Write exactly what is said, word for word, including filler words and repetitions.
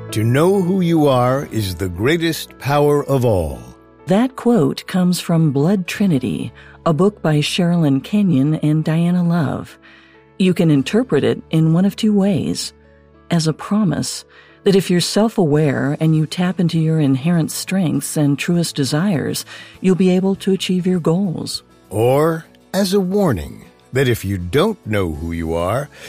To know who you are is the greatest power of all. That quote comes from Blood Trinity, a book by Sherilyn Kenyon and Diana Love. You can interpret it in one of two ways: as a promise that if you're self-aware and you tap into your inherent strengths and truest desires, you'll be able to achieve your goals. Or as a warning that if you don't know who you are,